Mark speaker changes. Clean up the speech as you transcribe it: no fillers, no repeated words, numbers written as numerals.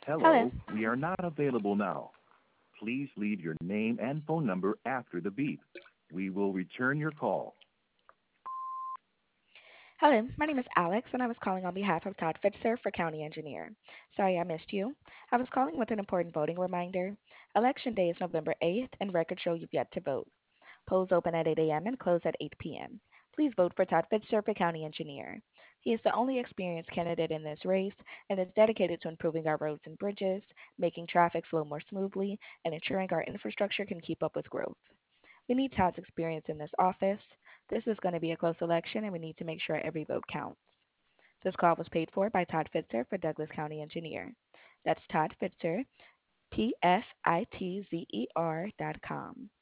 Speaker 1: Hello.
Speaker 2: Hello, we are not available now. Please leave your name and phone number after the beep. We will return your call.
Speaker 1: Hello, my name is Alex, and I was calling on behalf of Todd Fitzer for County Engineer. Sorry I missed you. I was calling with an important voting reminder. Election day is November 8th, and records show you've yet to vote. Polls open at 8 a.m. and close at 8 p.m. Please vote for Todd Fitzer for County Engineer. He is the only experienced candidate in this race and is dedicated to improving our roads and bridges, making traffic flow more smoothly, and ensuring our infrastructure can keep up with growth. We need Todd's experience in this office. This is going to be a close election, and we need to make sure every vote counts. This call was paid for by Todd Fitzer for Douglas County Engineer. That's Todd Fitzer, PFITZER.com.